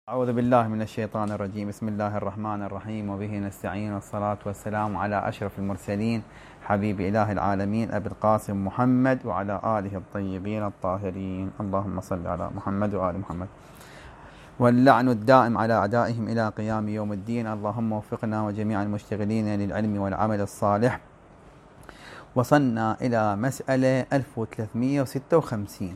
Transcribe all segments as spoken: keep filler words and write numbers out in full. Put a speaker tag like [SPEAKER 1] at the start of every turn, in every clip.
[SPEAKER 1] أعوذ بالله من الشيطان الرجيم. بسم الله الرحمن الرحيم، وبه نستعين، والصلاة والسلام على أشرف المرسلين حبيب إله العالمين أبي القاسم محمد وعلى آله الطيبين الطاهرين. اللهم صل على محمد وآل محمد. واللعن الدائم على أعدائهم إلى قيام يوم الدين. اللهم وفقنا وجميع المشتغلين للعلم والعمل الصالح. وصلنا إلى مسألة ألف وثلاثمئة وستة وخمسين.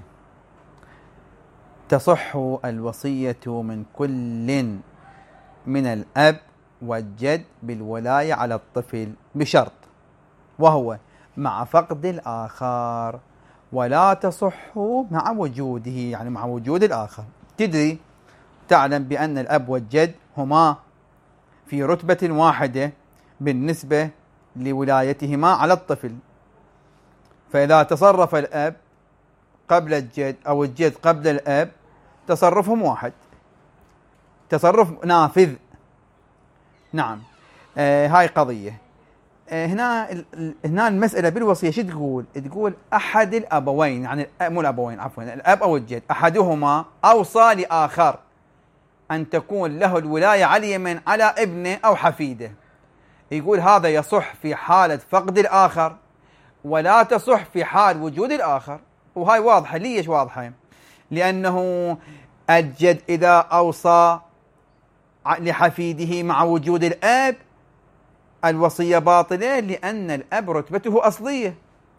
[SPEAKER 1] تصح الوصية من كل من الأب والجد بالولاية على الطفل بشرط، وهو مع فقد الآخر، ولا تصح مع وجوده، يعني مع وجود الآخر. تدري تعلم بأن الأب والجد هما في رتبة واحدة بالنسبة لولايتهما على الطفل، فإذا تصرف الأب قبل الجد أو الجد قبل الأب تصرفهم واحد، تصرف نافذ. نعم. آه هاي قضية. آه هنا هنا المسألة بالوصية شو تقول؟ تقول أحد الأبوين، يعني مو الأبوين عفوا الأب أو الجد، أحدهما أوصى لآخر أن تكون له الولاية على من على ابنه أو حفيده. يقول هذا يصح في حالة فقد الآخر، ولا تصح في حال وجود الآخر. وهاي واضحة. ليش واضحة؟ لأنه الجد إذا أوصى لحفيده مع وجود الأب الوصية باطلة، لأن الأب رتبته أصلية،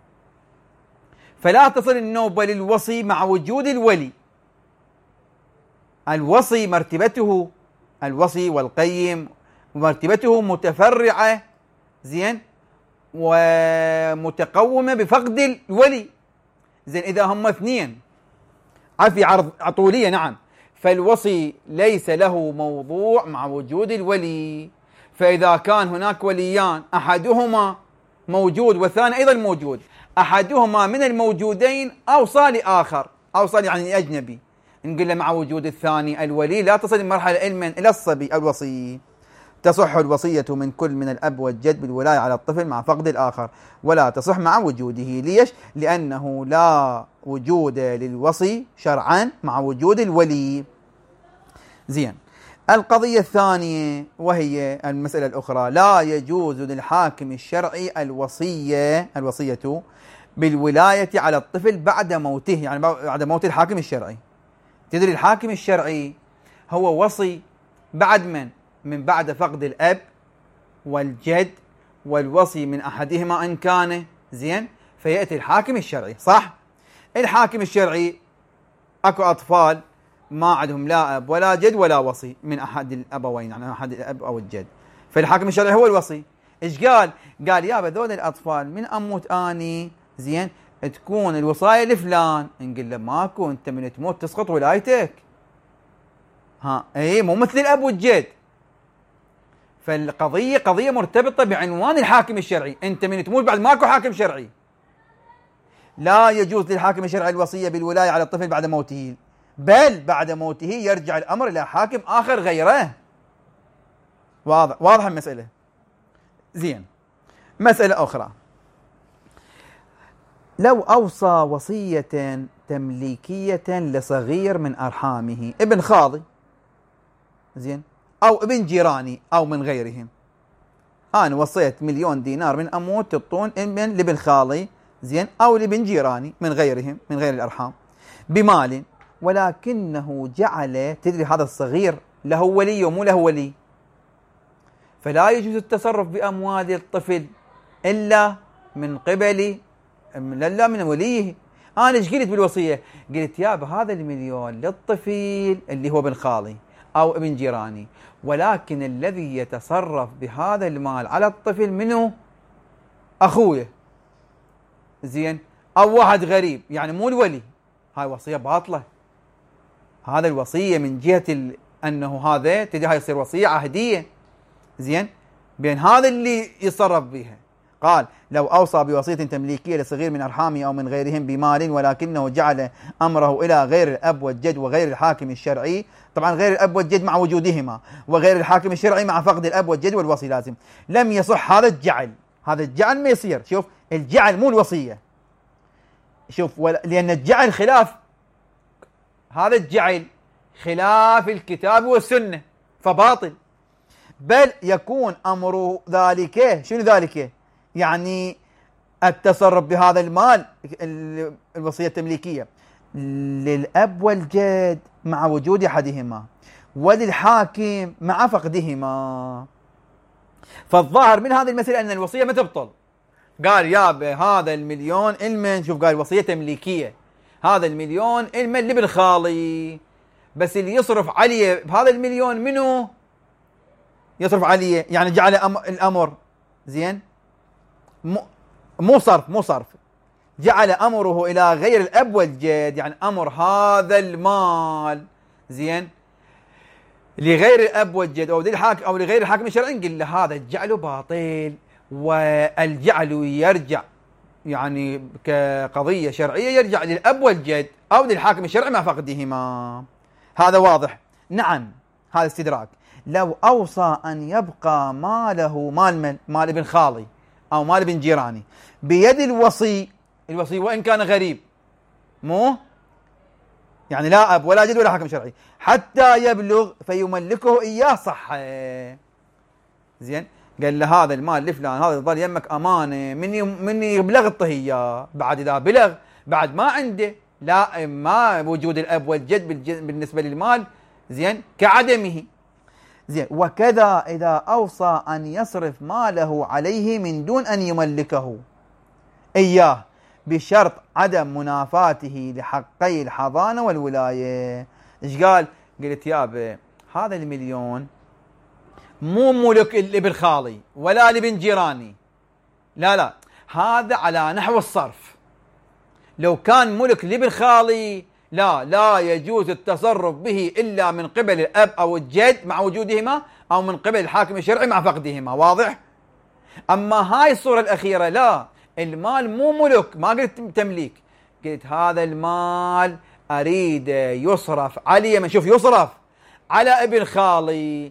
[SPEAKER 1] فلا تصل النوبة للوصي مع وجود الولي. الوصي مرتبته الوصي والقيم مرتبته متفرعة زين ومتقومة بفقد الولي. زين إذا هم اثنين عفي عرض عطولية، نعم، فالوصي ليس له موضوع مع وجود الولي. فإذا كان هناك وليان أحدهما موجود والثاني أيضا موجود، أحدهما من الموجودين أوصى لآخر، أوصى يعني أجنبي، نقول له مع وجود الثاني الولي لا تصل المرحلة علما إلى الصبي الوصي. تصح الوصية من كل من الأب والجد بالولاية على الطفل مع فقد الآخر، ولا تصح مع وجوده. ليش؟ لأنه لا وجود للوصي شرعا مع وجود الولي. زين. القضية الثانية وهي المسألة الأخرى، لا يجوز للحاكم الشرعي الوصية الوصية بالولاية على الطفل بعد موته، يعني بعد موت الحاكم الشرعي. تدري الحاكم الشرعي هو وصي بعد من؟ من بعد فقد الأب والجد والوصي من أحدهما إن كان زين، فيأتي الحاكم الشرعي. صح؟ الحاكم الشرعي أكو أطفال ما عندهم لا أب ولا جد ولا وصي من أحد الأبوين، يعني أحد الأب أو الجد، فالحاكم الشرعي هو الوصي. إيش قال؟ قال يابا ذول الأطفال من أموت أني زين تكون الوصاية لفلان. نقول له ماكو، أنت من تموت تسقط ولايتك. ها إيه، مو مثل الأب والجد. فالقضية قضية مرتبطة بعنوان الحاكم الشرعي. أنت من تموت بعد ماكو حاكم شرعي. لا يجوز للحاكم الشرعي الوصية بالولاية على الطفل بعد موته، بل بعد موته يرجع الأمر إلى حاكم آخر غيره. واضح واضح المسألة. زين. مسألة أخرى، لو أوصى وصية تمليكية لصغير من أرحامه، ابن خاضي زين أو ابن جيراني أو من غيرهم، أنا وصيت مليون دينار من أموت تعطون ابن لابن خالي زين أو لابن جيراني من غيرهم من غير الأرحام بمال، ولكنه جعل، تدري هذا الصغير له ولي ومو له ولي، فلا يجوز التصرف بأموال الطفل إلا من قبل لا من وليه. أنا إيش قلت بالوصية؟ قلت يابا هذا المليون للطفل اللي هو ابن خالي أو ابن جيراني، ولكن الذي يتصرف بهذا المال على الطفل منه أخوه زين أو واحد غريب، يعني مو الولي. هاي وصية باطلة. هذا الوصية من جهة ال... أنه هذا تدري هاي يصير وصية عهدية زين بين هذا اللي يتصرف بها. قال لو أوصى بوصية تمليكية لصغير من أرحامه أو من غيرهم بمال، ولكنه جعل أمره إلى غير الأب والجد وغير الحاكم الشرعي، طبعا غير الأب والجد مع وجودهما، وغير الحاكم الشرعي مع فقد الأب والجد والوصي لازم، لم يصح هذا الجعل. هذا الجعل ما يصير. شوف الجعل مو الوصية. شوف، لأن الجعل خلاف هذا الجعل خلاف الكتاب والسنة فباطل، بل يكون أمر ذلك، شنو ذلك؟ يعني التصرف بهذا المال الوصية التمليكية للأب والجد مع وجود أحدهما، وللحاكم مع فقدهما. فالظاهر من هذه المسألة أن الوصية ما تبطل. قال يا هذا المليون المن، شوف قال وصية تمليكية، هذا المليون المن لابن خالي، بس اللي يصرف عليه بهذا المليون منه يصرف عليه، يعني جعل الأمر زين مو صرف مو صرف جعل أمره إلى غير الأب والجد، يعني أمر هذا المال زين لغير الأب والجد أو للحاكم أو لغير الحاكم الشرعي، نقول له هذا الجعل باطل، والجعل يرجع يعني كقضية شرعية يرجع للأب والجد أو للحاكم الشرعي مع فقدهما. هذا واضح. نعم هذا استدراك. لو أوصى أن يبقى ماله مال من مال ابن خالي أو مال ابن جيراني بيد الوصي، الوصي وإن كان غريب مو يعني لا أب ولا جد ولا حاكم شرعي حتى يبلغ فيملكه إياه، صح زين. قال له هذا المال لفلان هذا ظل يمك أمانة مني مني يبلغ إياه، بعد إذا بلغ بعد ما عنده لا ما وجود الأب والجد بالنسبة للمال زين كعدمه زين. وكذا إذا أوصى أن يصرف ماله عليه من دون أن يملكه إياه بشرط عدم منافاته لحقي الحضانة والولاية. إيش قال؟ قلت يابا هذا المليون مو ملك لابن خالي ولا لابن جيراني، لا لا هذا على نحو الصرف. لو كان ملك لابن خالي لا لا يجوز التصرف به إلا من قبل الأب أو الجد مع وجودهما أو من قبل الحاكم الشرعي مع فقدهما، واضح؟ أما هاي الصورة الأخيرة لا، المال مو ملك، ما قلت تمليك، قلت هذا المال أريد يصرف علي، من شوف يصرف على ابن خالي،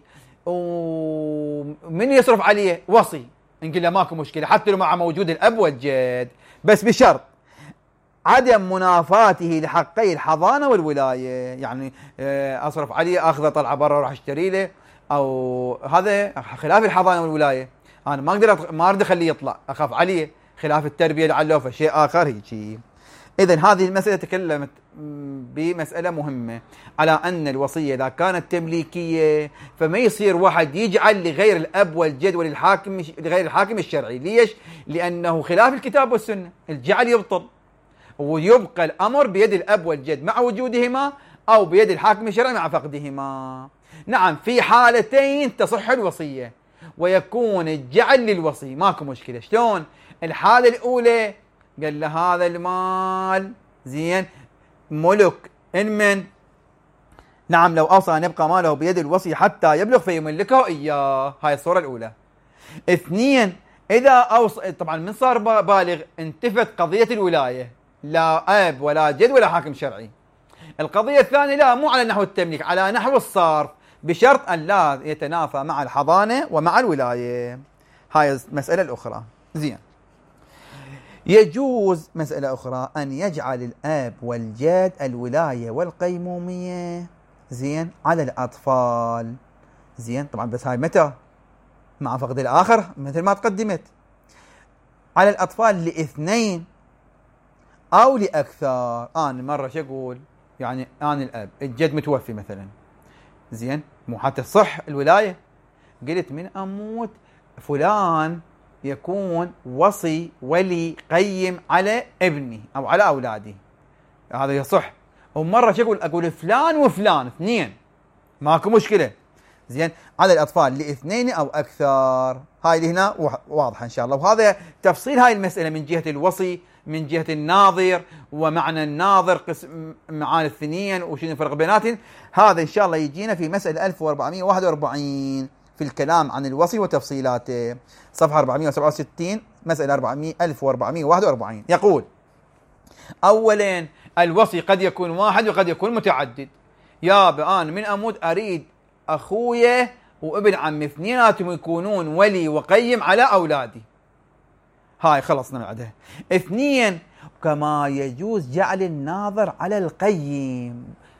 [SPEAKER 1] ومن يصرف عليه وصي، نقول له ماكو مشكلة حتى لو مع موجود الأب والجد، بس بشرط عدم منافاته لحقي الحضانة والولاية. يعني أصرف عليه أخذه طلعه برا راح اشتري له، أو هذا خلاف الحضانة والولاية، أنا ما أقدر ما أريد أخليه يطلع، أخاف عليه خلاف التربية لعله فشيء آخر هيك. إذن هذه المسألة تكلمت بمسألة مهمة على أن الوصية إذا كانت تمليكية فما يصير واحد يجعل لغير الأب والجد وللحاكم لغير الحاكم الشرعي. ليش؟ لأنه خلاف الكتاب والسنة، الجعل يبطل ويبقى الأمر بيد الأب والجد مع وجودهما أو بيد الحاكم الشرعي مع فقدهما. نعم في حالتين تصح الوصية ويكون الجعل للوصي، ماكو مشكلة. شلون؟ الحالة الأولى قال له هذا المال زين ملك إن من نعم لو أوصى أن يبقى ماله بيد الوصي حتى يبلغ فيملكه إياه، هاي الصورة الأولى. اثنين إذا أوصى، طبعا من صار بالغ انتفت قضية الولاية، لا أب ولا جد ولا حاكم شرعي. القضية الثانية لا مو على نحو التمليك، على نحو الصرف بشرط أن لا يتنافى مع الحضانة ومع الولاية. هاي المسألة الأخرى. زين. يجوز مسألة أخرى أن يجعل الأب والجد الولاية والقيمومية زين على الأطفال زين. طبعا بس هاي متى؟ مع فقد الآخر مثل ما تقدمت. على الأطفال لاثنين أو لأكثر. أنا مرة شو أقول؟ يعني أنا الأب الجد متوفي مثلا زين، مو حتى صح الولاية، قلت من أموت فلان يكون وصي ولي قيم على ابني أو على أولادي، هذا يصح. ومرة شو أقول؟ أقول فلان وفلان اثنين، ماكو مشكلة زين على الأطفال لاثنين أو أكثر. هاي اللي هنا واضحة إن شاء الله. وهذا تفصيل هاي المسألة من جهة الوصي، من جهة الناظر ومعنى الناظر قسم معاني الاثنين وشنو الفرق بيناتهم، هذا إن شاء الله يجينا في مسألة ألف وأربعمائة وواحد وأربعين في الكلام عن الوصي وتفصيلاته، صفحة أربعمائة وسبعة وستين مسألة ألف وأربعمائة وواحد وأربعين. يقول أولا الوصي قد يكون واحد وقد يكون متعدد. يا بآن من أموت أريد أخويا وابن عمي اثنيناتهم يكونون ولي وقيم على أولادي، هاي خلصنا من عندها. اثنين كما يجوز جعل الناظر على القيم،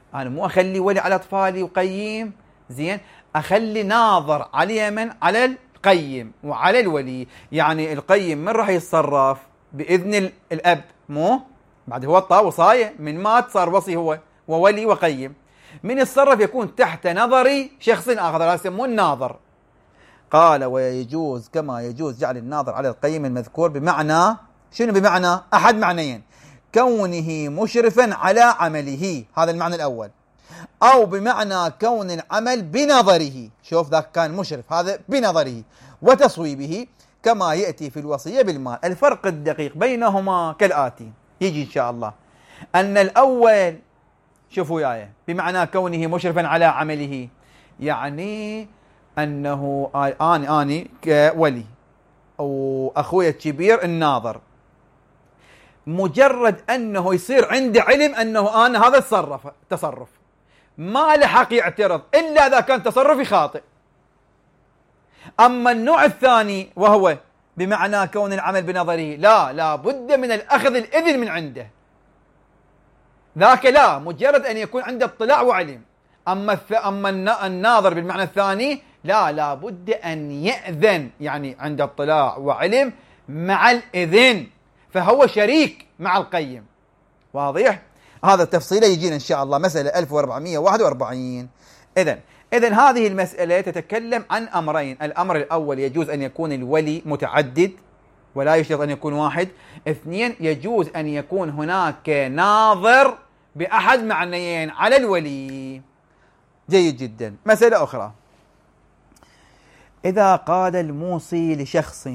[SPEAKER 1] أنا مو أخلي ولي على أطفالي وقيم، زين، أخلي ناظر على من؟ على القيم وعلى الولي. يعني القيم من راح يتصرف؟ بإذن الأب، مو بعد هو الطا وصاية، من مات صار وصي هو وولي وقيم. من يتصرف؟ يكون تحت نظر شخص آخر، هذا يسمون الناظر. قال ويجوز كما يجوز جعل الناظر على القيم المذكور بمعنى، شنو بمعنى؟ أحد معنيين: كونه مشرفا على عمله، هذا المعنى الأول، أو بمعنى كون العمل بنظره، شوف ذاك كان مشرف، هذا بنظره وتصويبه، كما يأتي في الوصية بالمال. الفرق الدقيق بينهما كالآتي، يجي إن شاء الله. أن الأول شوفوا وياي بمعنى كونه مشرفا على عمله، يعني أنه أنا أني كولي وأخوي الكبير الناظر، مجرد أنه يصير عندي علم أنه أنا هذا تصرف تصرف ما له حق يعترض إلا إذا كان تصرفي خاطئ. أما النوع الثاني وهو بمعنى كون العمل بنظره، لا لا بد من الأخذ الإذن من عنده، ذاك لا، مجرد أن يكون عنده اطلاع وعلم. أما أما الناظر بالمعنى الثاني لا، لا بد أن يأذن، يعني عنده اطلاع وعلم مع الإذن، فهو شريك مع القيم. واضح؟ هذا التفصيل يجينا إن شاء الله مسألة ألف وأربعمائة وواحد وأربعين. إذن إذن هذه المسألة تتكلم عن أمرين: الأمر الأول يجوز أن يكون الولي متعدد ولا يشترط أن يكون واحد. اثنين، يجوز أن يكون هناك ناظر بأحد معنيين على الولي. جيد جدا. مسألة أخرى: إذا قال الموصي لشخص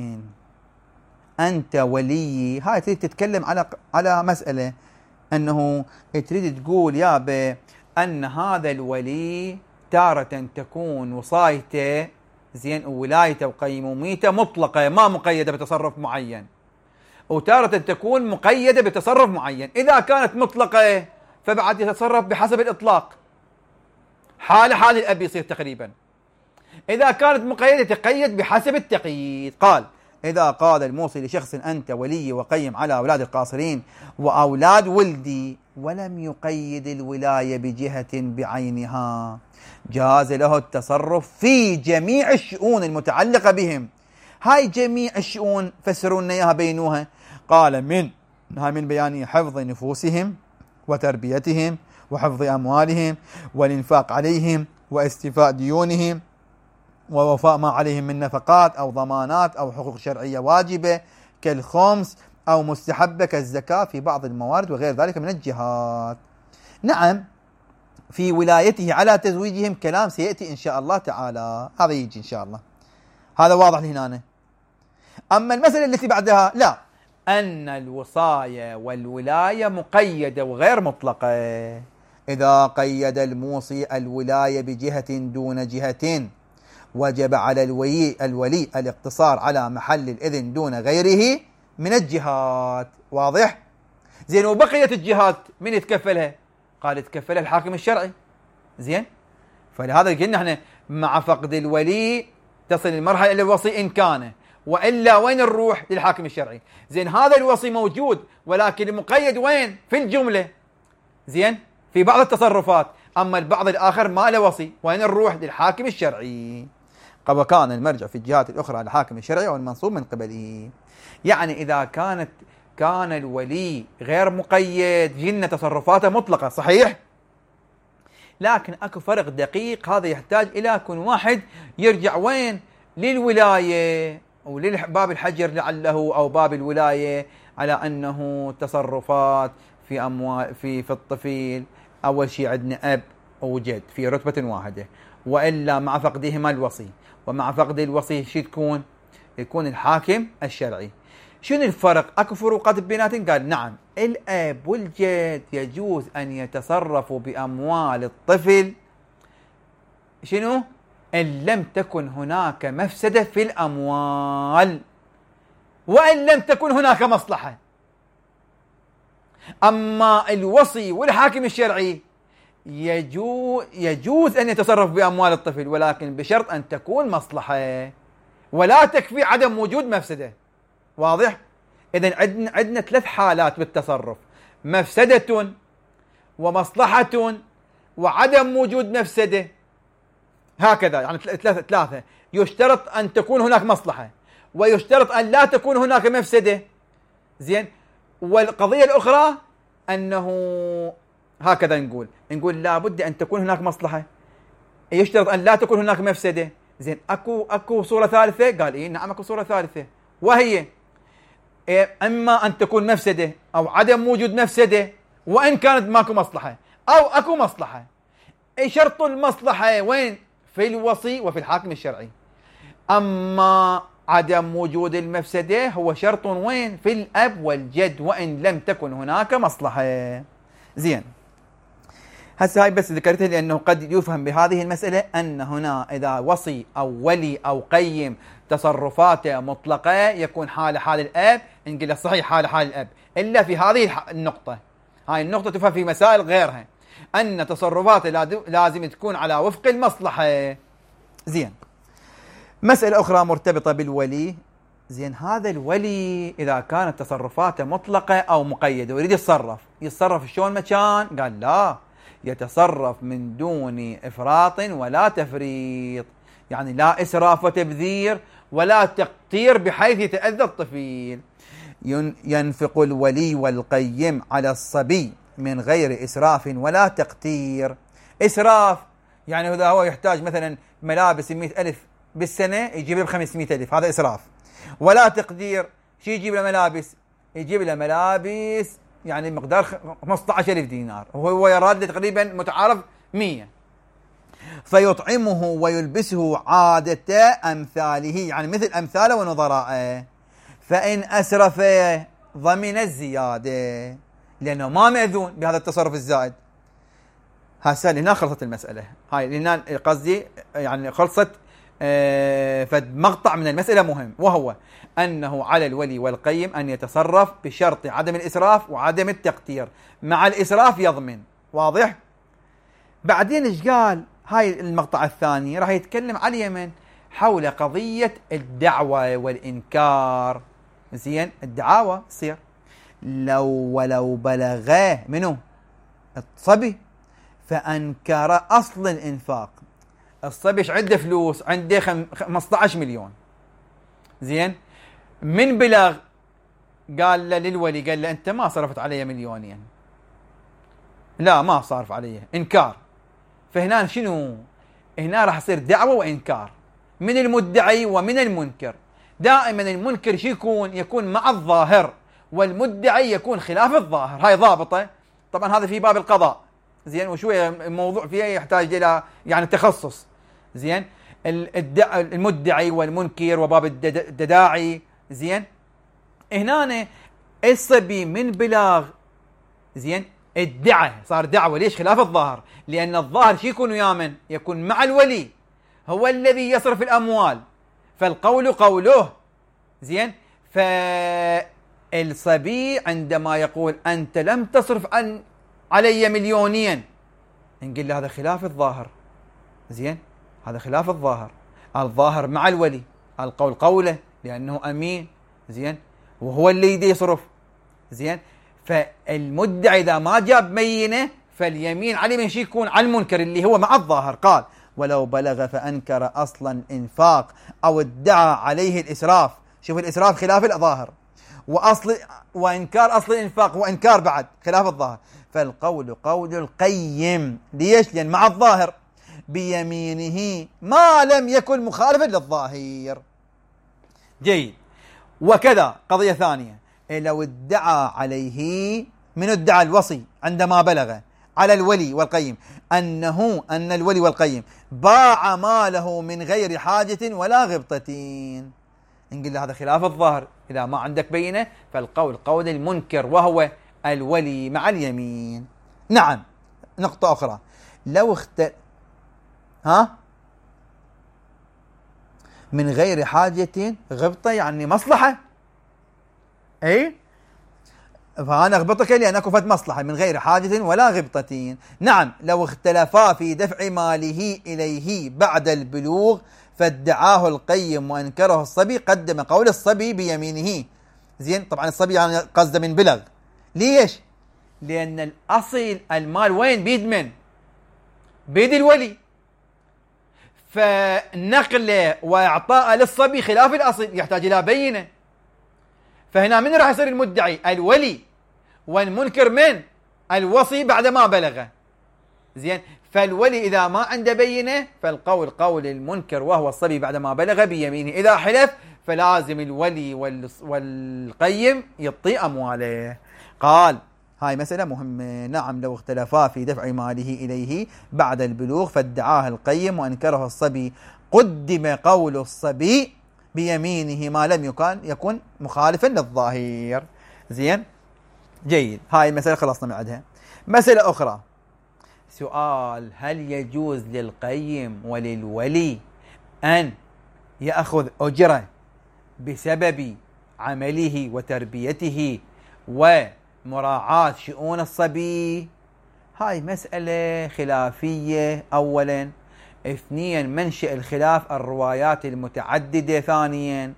[SPEAKER 1] أنت ولي، هاي تريد تتكلم على على مسألة أنه تريد تقول يا أن هذا الولي تارة تكون وصايته، زين، وولايته وقيموميته مطلقة ما مقيدة بتصرف معين، وتارة تكون مقيدة بتصرف معين. إذا كانت مطلقة فبعد يتصرف بحسب الإطلاق، حال حال الأب يصير تقريبا. إذا كانت مقيدة تقيد بحسب التقييد. قال: إذا قال الموصي لشخص أنت ولي وقيم على أولاد القاصرين وأولاد ولدي، ولم يقيد الولاية بجهة بعينها، جاز له التصرف في جميع الشؤون المتعلقة بهم. هاي جميع الشؤون فسروا لنا إياها بينوها. قال: من هاي من بيان حفظ نفوسهم وتربيتهم وحفظ أموالهم والإنفاق عليهم واستيفاء ديونهم ووفاء ما عليهم من نفقات أو ضمانات أو حقوق شرعية واجبة كالخمس أو مستحبة كالزكاة في بعض الموارد وغير ذلك من الجهات. نعم، في ولايته على تزويجهم كلام سيأتي إن شاء الله تعالى، هذا يجي إن شاء الله، هذا واضح هنا. أما المسألة التي بعدها لا، أن الوصاية والولاية مقيدة وغير مطلقة. إذا قيد الموصي الولاية بجهة دون جهة وجب على الولي, الولي الاقتصار على محل الإذن دون غيره من الجهات. واضح؟ زين، وبقية الجهات من يتكفلها؟ قال يتكفلها الحاكم الشرعي. زين، فلهذا قلنا احنا مع فقد الولي تصل المرحلة إلى الوصي إن كان، وإلا وين نروح؟ للحاكم الشرعي. زين، هذا الوصي موجود ولكن المقيد وين؟ في الجملة، زين، في بعض التصرفات، أما البعض الآخر ما له وصي، وين نروح؟ للحاكم الشرعي. وكان المرجع في الجهات الأخرى الحاكم الشرعي والمنصوب من قبله. يعني إذا كانت كان الولي غير مقيد جن تصرفاته مطلقة، صحيح، لكن أكو فرق دقيق، هذا يحتاج إلى كل واحد يرجع وين؟ للولاية وللباب الحجر لعله، أو باب الولاية، على أنه تصرفات في أموال في في الطفل. أول شيء عندنا أب وجد في رتبة واحدة، وإلا مع فقدهما الوصي، ومع فقد الوصي شو تكون؟ يكون الحاكم الشرعي. شنو الفرق؟ أكو فروقات بيناتهم؟ قال نعم، الأب والجد يجوز أن يتصرفوا بأموال الطفل شنو؟ إن لم تكن هناك مفسدة في الأموال، وإن لم تكن هناك مصلحة. أما الوصي والحاكم الشرعي يجوز, يجوز أن يتصرف بأموال الطفل، ولكن بشرط أن تكون مصلحة، ولا تكفي عدم وجود مفسدة. واضح؟ إذن عندنا عندنا ثلاث حالات بالتصرف: مفسدة ومصلحة وعدم وجود مفسدة، هكذا يعني ثلاثة ثلاثة يشترط أن تكون هناك مصلحة، ويشترط أن لا تكون هناك مفسدة. زين. والقضية الأخرى أنه هكذا نقول نقول لابد أن تكون هناك مصلحة، يشترط أن لا تكون هناك مفسدة. زين. أكو أكو صورة ثالثة؟ قال إيه نعم أكو صورة ثالثة، وهي إيه أما أن تكون مفسدة أو عدم وجود مفسدة وإن كانت ماكو مصلحة، أو أكو مصلحة. أي شرط المصلحة وين؟ في الوصي وفي الحاكم الشرعي. أما عدم وجود المفسدة هو شرط وين؟ في الأب والجد وإن لم تكن هناك مصلحة. زين. هسه هاي بس ذكرتها لأنه قد يفهم بهذه المسألة أن هنا إذا وصي أو ولي أو قيم تصرفاته مطلقة يكون حال حال الأب، نقول صحيح حال حال الأب، إلا في هذه النقطة. هاي النقطة تفهم في مسائل غيرها، أن تصرفاته لازم تكون على وفق المصلحة. زين. مسألة أخرى مرتبطة بالولي. زين. هذا الولي إذا كانت تصرفاته مطلقة أو مقيدة ويريد يتصرف، يتصرف شلون ما كان؟ قال لا، يتصرف من دون إفراط ولا تفريط، يعني لا إسراف وتبذير ولا تقتير بحيث يتأذى الطفل. ينفق الولي والقيم على الصبي من غير إسراف ولا تقتير. إسراف يعني إذا هو يحتاج مثلا ملابس مئة ألف بالسنة يجيب له بخمسمائة ألف، هذا إسراف. ولا تقدير، شي يجيب له ملابس؟ يجيب له ملابس يعني مقدار خمسة عشر ألف دينار وهو يراد تقريبا متعارف مية، فيطعمه ويلبسه عادة أمثاله، يعني مثل أمثاله ونظراءه. فإن أسرف ضمن الزيادة لأنه ما مأذون بهذا التصرف الزائد. هسه هنا خلصت المسألة هاي، لأن قصدي يعني خلصت آه فد مقطع من المسألة مهم، وهو أنه على الولي والقيم أن يتصرف بشرط عدم الإسراف وعدم التقتير، مع الإسراف يضمن. واضح؟ بعدين إيش قال؟ هاي المقطع الثاني راح يتكلم على اليمن حول قضية الدعوة والإنكار. زين. الدعاوى تصير لو ولو بلغاه منه الصبي فأنكر أصل الإنفاق. الصبي ايش عنده فلوس؟ عنده خمسة عشر مليون. زين. من بلغ قال للولي، قال له أنت ما صرفت علي مليونين. لا ما صارف علي، إنكار. فهنا شنو؟ هنا راح يصير دعوة وإنكار من المدعي ومن المنكر. دائما المنكر شو يكون؟ يكون مع الظاهر، والمدعي يكون خلاف الظاهر. هاي ضابطة. طبعا هذا في باب القضاء. زين. وشوية الموضوع فيه يحتاج إلى يعني تخصص. زين. المدعي والمنكر وباب الدداعي. زين. هنا الصبي من بلاغ زين ادعى، صار دعوة. ليش؟ خلاف الظاهر، لأن الظاهر شو يكون يامن؟ يكون مع الولي، هو الذي يصرف الأموال، فالقول قوله. زين. فالصبي عندما يقول أنت لم تصرف عن علي مليونين، نقول له هذا خلاف الظاهر. زين. هذا خلاف الظاهر. الظاهر مع الولي، القول قوله لأنه أمين. زين. وهو اللي يدي يصرف. زين. فالمدعي إذا ما جاب مينة فاليمين عليه من شيء يكون على المنكر اللي هو مع الظاهر. قال ولو بلغ فأنكر أصلا إنفاق أو ادعى عليه الإسراف. شوف الإسراف خلاف الظاهر، وأصل وإنكار أصل الإنفاق وإنكار بعد خلاف الظاهر. فالقول قول القيم. ليش؟ لأن مع الظاهر بيمينه ما لم يكن مخالفا للظاهر. جيد. وكذا قضية ثانية، لو ادعى عليه، من ادعى الوصي عندما بلغ على الولي والقيم أنه أن الولي والقيم باع ماله من غير حاجة ولا غبطة، نقول له هذا خلاف الظاهر. إذا ما عندك بينة فالقول قول المنكر وهو الولي مع اليمين. نعم. نقطة أخرى، لو اخت ها من غير حاجة غبطة يعني مصلحة. اي فأنا أغبطك لأنك فت مصلحة من غير حاجة ولا غبطة. نعم. لو اختلفا في دفع ماله إليه بعد البلوغ فادعاه القيم وأنكره الصبي قدم قول الصبي بيمينه. زين. طبعا الصبي يعني قصده من بلغ. ليش؟ لأن الأصل المال وين؟ بيد من؟ بيد الولي، فنقله واعطاء للصبي خلاف الاصل يحتاج الى بينه. فهنا من راح يصير المدعي؟ الولي، والمنكر من؟ الوصي بعد ما بلغه. زين، فالولي اذا ما عنده بينه فالقول قول المنكر وهو الصبي بعد ما بلغ بيمينه. اذا حلف فلازم الولي والقيم يعطي امواله. قال هاي مسألة مهمة. نعم، لو اختلفا في دفع ماله إليه بعد البلوغ فادعاه القيم وأنكره الصبي قدم قول الصبي بيمينه ما لم يكن يكون مخالفا للظاهر. زين، جيد، هاي المسألة خلصنا من عندها. مسألة أخرى، سؤال: هل يجوز للقيم وللولي أن يأخذ أجرة بسبب عمله وتربيته ومراعاة شؤون الصبي؟ هاي مسألة خلافية أولا. اثنين، منشأ الخلاف الروايات المتعددة. ثانيا،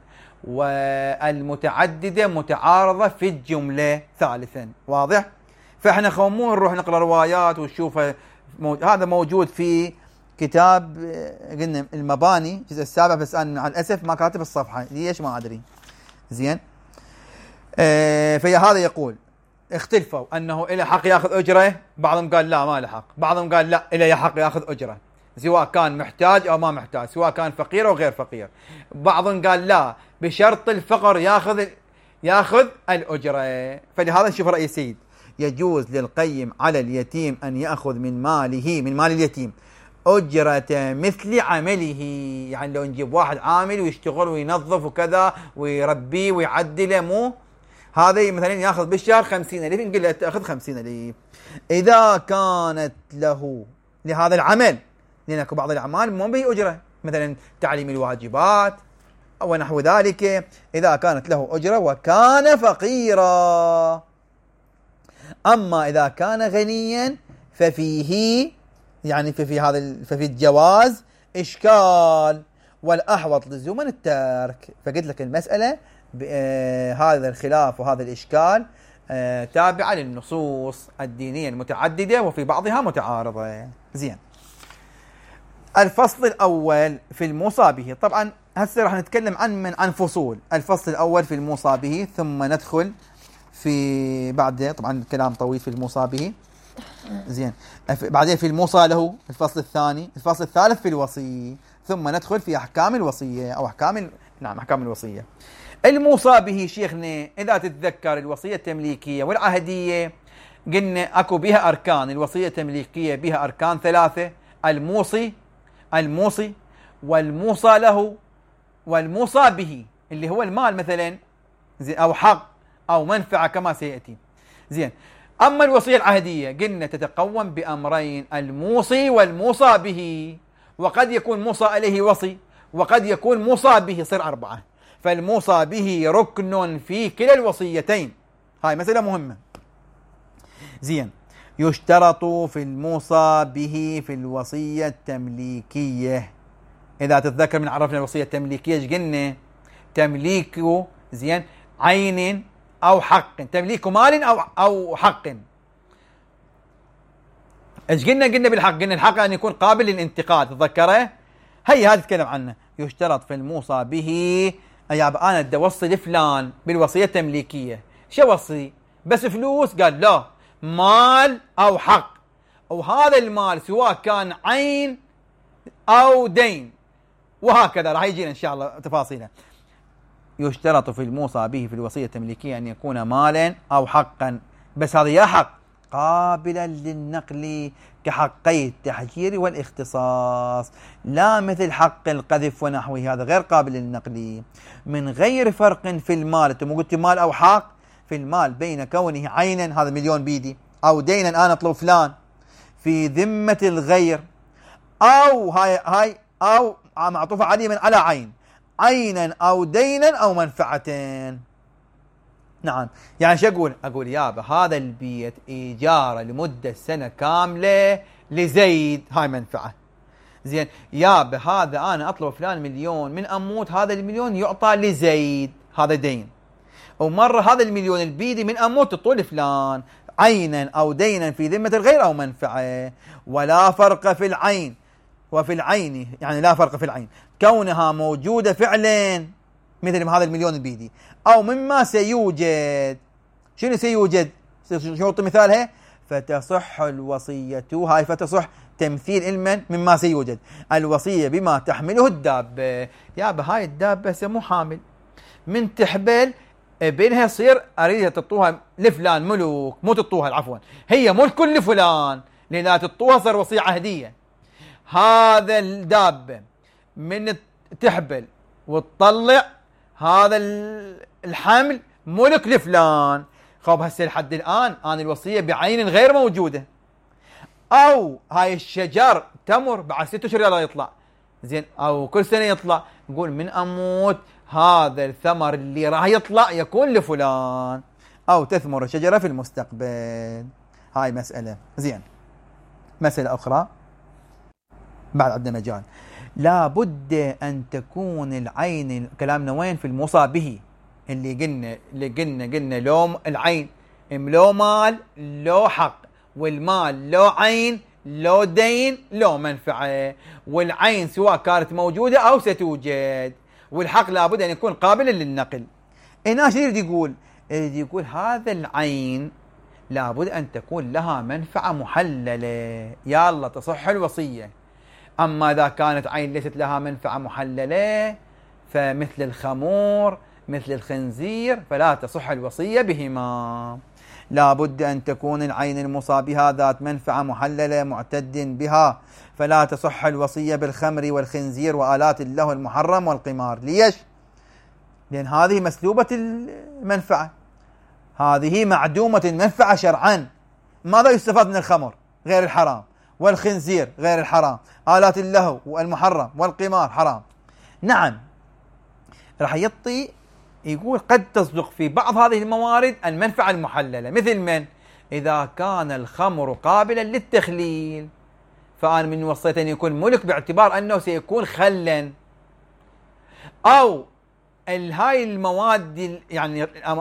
[SPEAKER 1] والمتعددة متعارضة في الجملة. ثالثا، واضح؟ فاحنا خمون نروح نقرأ روايات ونشوفها. هذا موجود في كتاب قلنا المباني الجزء السابع، بس أنا مع الأسف ما كاتب الصفحة ليش ما أدري. زين، آه في هذا يقول اختلفوا أنه إلى حق يأخذ أجرة. بعضهم قال لا ما له حق، بعضهم قال لا إلى حق يأخذ أجرة سواء كان محتاج أو ما محتاج، سواء كان فقير أو غير فقير. بعضهم قال لا بشرط الفقر يأخذ يأخذ الأجرة. فلهذا نشوف رأي السيد: يجوز للقيم على اليتيم أن يأخذ من ماله من مال اليتيم أجرة مثل عمله. يعني لو نجيب واحد عامل ويشتغل وينظف وكذا ويربيه ويعدله، مو هذا مثلا يأخذ بالشهر خمسين ألف، نقول له تأخذ خمسين ألف إذا كانت له لهذا العمل، لأن بعض الأعمال مو به أجرة، مثلا تعليم الواجبات أو نحو ذلك. إذا كانت له أجرة وكان فقيرا. أما إذا كان غنيا ففيه يعني ففي هذا ففي الجواز إشكال، والأحوط لزوما الترك. فقلت لك المسألة آه هذا الخلاف وهذا الإشكال آه تابعة للنصوص الدينية المتعددة وفي بعضها متعارضة. زين، الفصل الأول في الموصى به. طبعا هسه راح نتكلم عن من عن فصول. الفصل الأول في الموصى به، ثم ندخل في بعد طبعا الكلام طويل في الموصى به. زين، بعدين في الموصى له الفصل الثاني. الفصل الثالث في الوصي، ثم ندخل في أحكام الوصية أو أحكام ال... نعم أحكام الوصية. الموصى به شيخنا إذا تتذكر الوصية التمليكية والعهدية قلنا أكو بها أركان. الوصية التمليكية بها أركان ثلاثة: الموصي الموصي والموصى له والموصى به، اللي هو المال مثلا أو حق أو منفعة كما سيأتي. زين، أما الوصية العهدية قلنا تتقوم بأمرين: الموصي والموصى به. وقد يكون موصى عليه وصي وقد يكون موصى به، صير أربعة. فالموصى به ركن في كلا الوصيتين. هاي مسألة مهمة. زين، يشترط في الموصى به في الوصية التمليكية. إذا تتذكر من عرفنا الوصية التمليكية ايش قلنا؟ تمليك زين عين أو حق، تمليك مال أو أو حق. ايش قلنا؟ قلنا بالحق، قلنا الحق أن يكون قابل للانتقاد، تذكره؟ هي هذا تتكلم عنه. يشترط في الموصى به يا أنا بدي أوصي لفلان بالوصية التمليكية، شو وصي؟ بس فلوس؟ قال لا، مال أو حق، وهذا المال سواء كان عين أو دين، وهكذا راح يجينا إن شاء الله تفاصيله. يشترط في الموصى به في الوصية التمليكية أن يكون مالا أو حقا، بس هذا يا حق قابلا للنقل كحقي التحجير والاختصاص، لا مثل حق القذف ونحوه، هذا غير قابل للنقل، من غير فرق في المال. أنت مو قلت مال أو حق؟ في المال بين كونه عينا، هذا مليون بيدي، أو دينا أنا أطلب فلان في ذمة الغير، أو هاي هاي أو معطوفة عليه من على عين، عينا أو دينا أو منفعتين. نعم، يعني شو أقول؟ أقول يابا هذا البيت إيجاره لمدة سنة كاملة لزيد، هاي منفعة. زين، يابا هذا أنا أطلب فلان مليون، من أموت هذا المليون يعطى لزيد، هذا دين. ومرة هذا المليون البيدي من أموت تطول فلان، عينا أو دينا في ذمة الغير أو منفعة. ولا فرق في العين وفي العين، يعني لا فرق في العين كونها موجودة فعلا مثل هذا المليون بيدي أو مما سيوجد. شنو سيوجد؟ شو مثالها؟ فتصح الوصية، هاي فتصح تمثيل علما مما سيوجد الوصية بما تحمله الدابة. يا بهاي الدابة سمو حامل من تحبل ابنها يصير اريدها تطوها لفلان ملوك، مو تطوها عفوا هي ملك لفلان، لأنها تطوها صار وصية عهدية. هذا الدابة من تحبل وتطلع هذا الحمل ملك لفلان. خب هسه لحد الآن أنا الوصية بعين غير موجودة، أو هاي الشجر تمر بعد ست أشهر يلا يطلع زين، أو كل سنة يطلع، نقول من أموت هذا الثمر اللي راح يطلع يكون لفلان، أو تثمر الشجرة في المستقبل. هاي مسألة زين. مسألة أخرى بعد عندنا مجال، لا بد أن تكون العين، كلامنا وين؟ في الموصى به اللي قلنا اللي قلنا قلنا لو العين لو مال لو حق، والمال لو عين لو دين لو منفعة، والعين سواء كانت موجودة أو ستوجد، والحق لابد أن يكون قابلا للنقل. هنا شو يريد يقول؟ يريد يقول هذا العين لابد أن تكون لها منفعة محللة، يلا تصح الوصية. أما إذا كانت عين ليست لها منفعة محللة فمثل الخمور مثل الخنزير فلا تصح الوصية بهما. لا بد أن تكون العين الموصى بها ذات منفعة محللة معتد بها، فلا تصح الوصية بالخمر والخنزير وآلات اللهو المحرم والقمار. ليش؟ لأن هذه مسلوبة المنفعة، هذه معدومة المنفعة شرعا. ماذا يستفاد من الخمر؟ غير الحرام، والخنزير غير الحرام، آلات اللهو والمحرم والقمار حرام. نعم راح يعطي يقول قد تصدق في بعض هذه الموارد المنفعة المحللة، مثل من؟ إذا كان الخمر قابلا للتخليل فأنا من وصيت أن يكون ملك باعتبار أنه سيكون خلا، أو هاي المواد يعني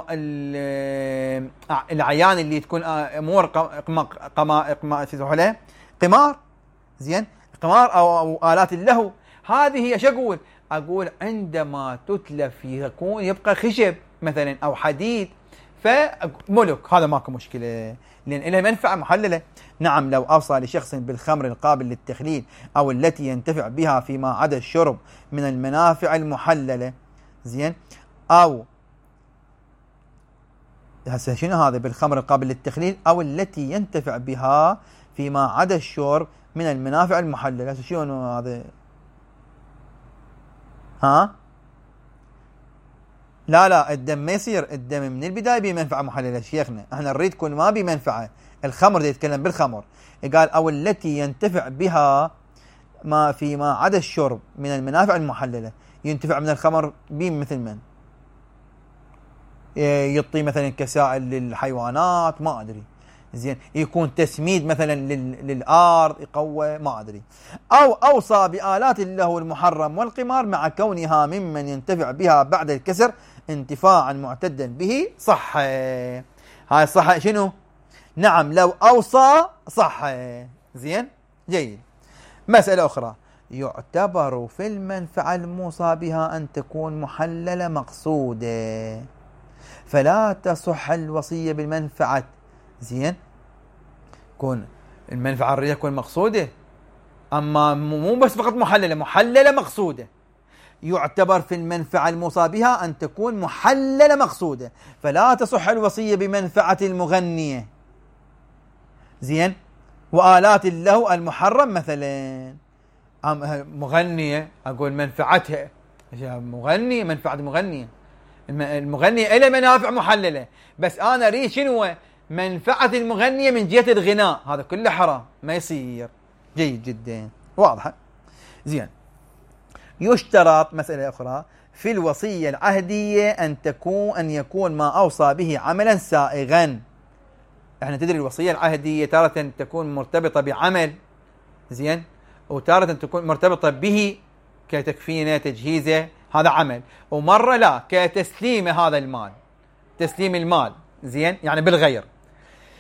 [SPEAKER 1] العيان اللي تكون أمور قمار زين، قمار أو, أو آلات اللهو، هذه ايش أقول؟ أقول عندما تتلف يكون يبقى خشب مثلا أو حديد فملك، هذا ماكو مشكلة لأن لها منفعة محللة. نعم لو أوصى لشخص بالخمر القابل للتخليل أو التي ينتفع بها فيما عدا الشرب من المنافع المحللة زين، أو هسه شنو هذا بالخمر القابل للتخليل أو التي ينتفع بها فيما عدا الشرب من المنافع المحللة. هسه شنو هذا؟ ها لا لا الدم ما يصير الدم من البداية بمنفعة محللة شيخنا، احنا نريد كل ما بمنفعة. الخمر ده يتكلم بالخمر، قال أو التي ينتفع بها ما فيما عدا الشرب من المنافع المحللة. ينتفع من الخمر بين مثل من؟ يعطي مثلا كسائل للحيوانات ما أدري زين، يكون تسميد مثلا للأرض يقوى ما أدري، أو أوصى بآلات اللهو المحرم والقمار مع كونها ممن ينتفع بها بعد الكسر انتفاعا معتدا به صح. هاي صح شنو؟ نعم لو أوصى صح زين جيد. مسألة أخرى، يعتبر في المنفعة الموصى بها أن تكون محللة مقصودة، فلا تصح الوصية بالمنفعة زين، كون المنفعة الرئيسية تكون مقصودة، أما مو بس فقط محللة، محللة مقصودة. يعتبر في المنفعة الموصى بها أن تكون محللة مقصودة، فلا تصح الوصية بمنفعة المغنية زين، وآلات اللهو المحرم مثلا. مغنية أقول منفعتها مغنية، منفعة مغنية، المغنية إلى منافع محللة، بس أنا أريد شنو منفعة المغنية من جهة الغناء، هذا كله حرام ما يصير. جيد جدا واضحة زين. يشترط مسألة أخرى في الوصية العهدية أن تكون أن يكون ما أوصى به عملا سائغا. احنا تدري الوصية العهدية تارة تكون مرتبطة بعمل زين، وتارة تكون مرتبطة به كتكفينه تجهيزه هذا عمل، ومرة لا كتسليم هذا المال، تسليم المال زين يعني بالغير.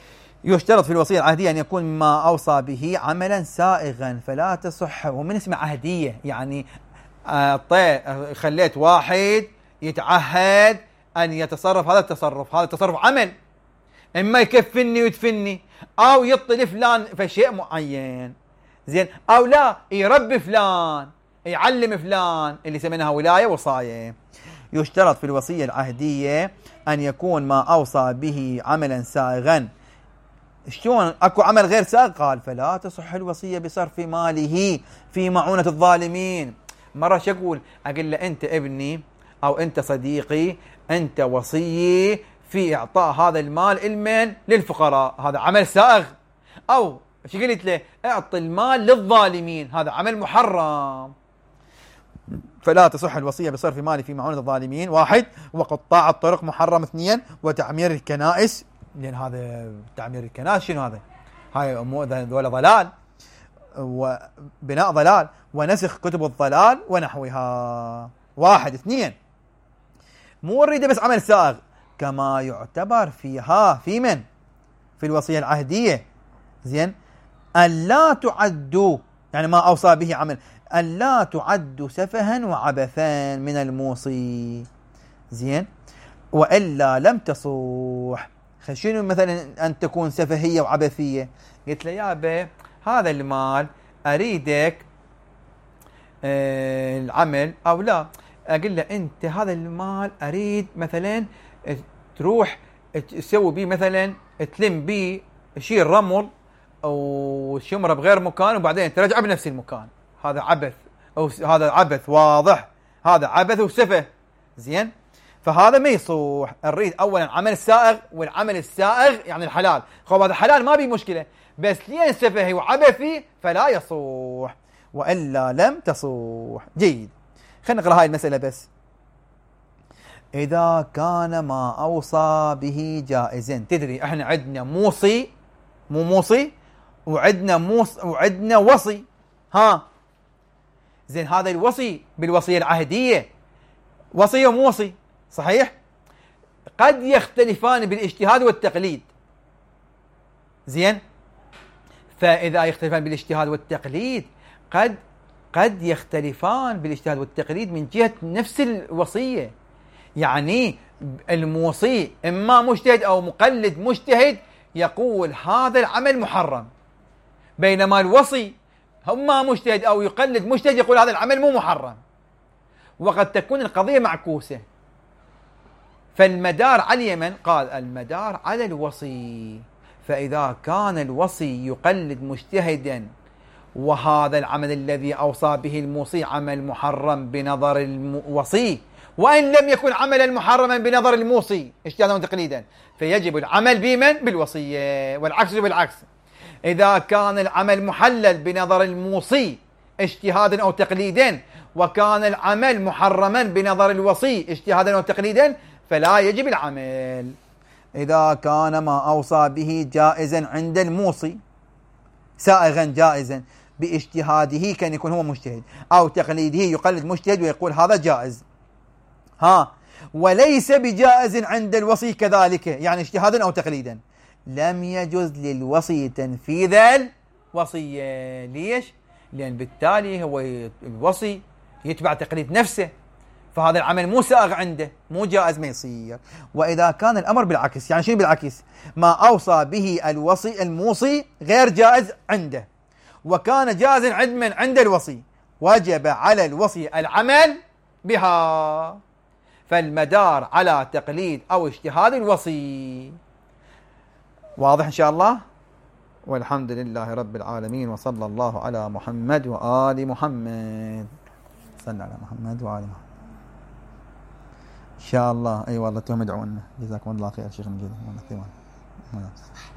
[SPEAKER 1] يشترط في الوصية العهدية أن يكون ما أوصى به عملا سائغا فلا تصح. ومن اسمه عهدية يعني آه خليت واحد يتعهد أن يتصرف هذا التصرف، هذا التصرف عمل، إما يكفني ويدفني أو يطل فلان في شيء معين، زين، أو لا يربي فلان، يعلم فلان، اللي سميناها ولاية وصاية. يشترط في الوصية العهدية أن يكون ما أوصى به عملا سائغا. شلون اكو عمل غير سائغ؟ قال فلا تصح الوصية بصرف ماله في معونة الظالمين. مرة شو اقول؟ اقول له انت ابني او انت صديقي، انت وصي في اعطاء هذا المال المن للفقراء، هذا عمل سائغ. او شو قلت له؟ اعطي المال للظالمين، هذا عمل محرم. فلا تصح الوصية بصرف ماله في معونة الظالمين، واحد، وقطاع الطرق محرم، اثنين، وتعمير الكنائس، لأن هذا تعمير الكنائس شنو هذا؟ هاي ذولا ضلال وبناء ضلال، ونسخ كتب الضلال ونحوها. واحد، اثنين، مو نريد بس عمل سائغ، كما يعتبر فيها في من؟ في الوصية العهدية، زين، ألا تعدوا، يعني ما أوصى به عمل، ألا تعد سفها وعبثا من الموصي، زين، وإلا لم تصوح. شنو مثلا أن تكون سفهية وعبثية؟ قلت له يابا هذا المال أريدك آه العمل أو لا، أقول له أنت هذا المال أريد مثلا تروح تسوي بيه مثلا تلم بيه شيء رمل أو شمره بغير مكان وبعدين ترجع بنفس المكان، هذا عبث، أو هذا عبث واضح، هذا عبث وسفه، زين. فهذا ما يصوح. نريد اولا عمل سائغ، والعمل السائغ يعني الحلال، خب هذا حلال ما بي مشكله، بس لين سفهي وعبثي فلا يصوح، والا لم تصوح. جيد، خلينا نقرا هاي المساله بس. اذا كان ما اوصى به جائزا، تدري احنا عندنا موصي، مو موصي، وعندنا موص وعندنا وصي، ها زين. هذا الوصي بالوصيه العهديه وصي ومو وصي، صحيح؟ قد يختلفان بالاجتهاد والتقليد، زين. فإذا يختلفان بالاجتهاد والتقليد قد قد يختلفان بالاجتهاد والتقليد من جهة نفس الوصية، يعني الموصي إما مجتهد أو مقلد مجتهد يقول هذا العمل محرم، بينما الوصي إما مجتهد أو يقلد مجتهد يقول هذا العمل مو محرم. وقد تكون القضية معكوسة، فالمدار على اليمن، قال المدار على الوصي. فإذا كان الوصي يقلد مجتهدا وهذا العمل الذي أوصى به الموصي عمل محرم بنظر الوصي، وإن لم يكن عملا محرما بنظر الموصي اجتهادا وتقليدا، فيجب العمل بمن؟ بالوصية، والعكس بالعكس. إذا كان العمل محلل بنظر الموصي اجتهادا أو تقليدا، وكان العمل محرما بنظر الوصي اجتهادا أو تقليدا، فلا يجب العمل. إذا كان ما أوصى به جائزا عند الموصي، سائغا جائزا باجتهاده، كان يكون هو مجتهد، أو تقليده يقلد مجتهد ويقول هذا جائز، ها، وليس بجائز عند الوصي كذلك، يعني اجتهادا أو تقليدا، لم يجوز للوصي تنفيذ الوصية. ليش؟ لأن بالتالي هو الوصي يتبع تقليد نفسه، فهذا العمل مو سائغ عنده، مو جائز، ما يصير. وإذا كان الأمر بالعكس، يعني شنو بالعكس؟ ما أوصى به الوصي الموصي غير جائز عنده، وكان جائزا عند من؟ عند الوصي، وجب على الوصي العمل بها. فالمدار على تقليد أو اجتهاد الوصي. واضح إن شاء الله؟ والحمد لله رب العالمين، وصلى الله على محمد وآل محمد. صلى على محمد وآل محمد إن شاء الله. أي أيوة والله، توم ادعونا. جزاكم الله خير شيخ مجيد.